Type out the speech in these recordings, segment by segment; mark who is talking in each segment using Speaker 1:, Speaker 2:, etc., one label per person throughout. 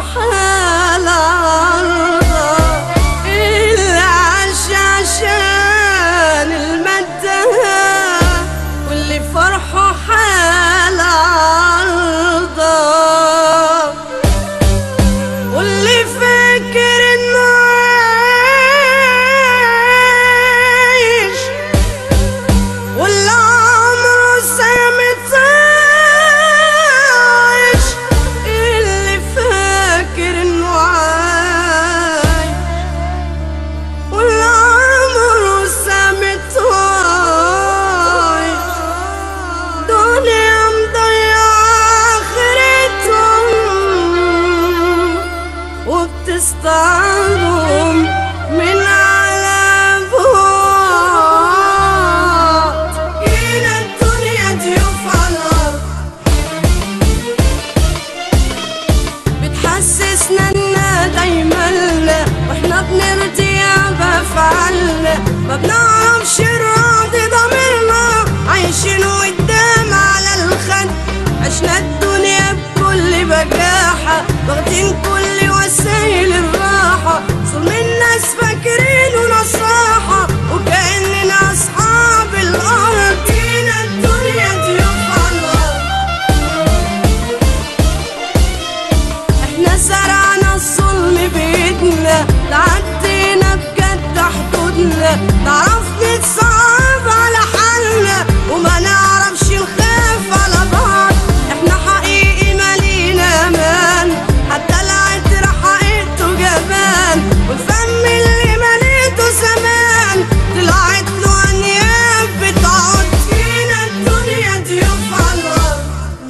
Speaker 1: حال عرضه، اللي عاش عشان المادة، واللي فرحه حال عرضه، واللي فاكر انه عايش، واللي عمره سامت عايش، اللي فاكر انه عايش، واللي عمره سامت عايش، دنيا مضيعة آخرتهم وبتستعرضهم من على بعد. جينا الدنيا ضيوف على الأرض، بتحسسنا إننا دايما لا، واحنا بنرضيها بأفعالنا، ما بنعرفش نراضي ضميرنا، عايشين قدام على الخد، عشنا الدنيا بكل بجاحة، واخدين كل وسائل الراحة، ظلم الناس فاكرينه نصاحة، وكأننا أصحاب الأرض. جينا الدنيا ضيوف على الأرض، احنا زرعنا الظلم بإيدنا، تعدينا بجد حدودنا، نعرف نتصعب على حالنا، وما نعرفش نخاف على بعض، احنا حقيقي مالينا امان، حتى العطر حقيقته جبان، والفم اللي مليته زمان طلعت له انياب بتعود. جينا الدنيا ضيوف على الارض،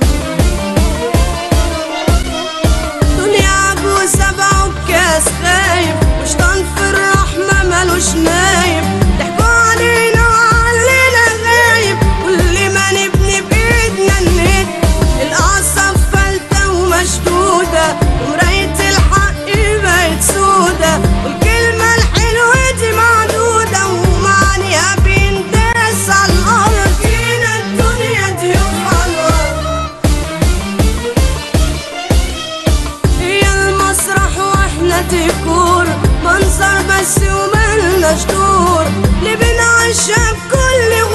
Speaker 1: دنيا عجوزة بعكاز خايف، وشطان في الرحمة ملوش نايب، ضحكوا علينا وعلينا غايب، كل ما نبني بإيدنا الند، الأعصاب فلتة ومشدودة، ومراية الحق بقت سودة، والكلمة الحلوة دي معدودة، ومعنيها بينداس على الأرض. جينا الدنيا ضيوف على الأرض، هي المسرح واحنا ديكور، منظر بس وملناش دور، اللي بنعيشها بكل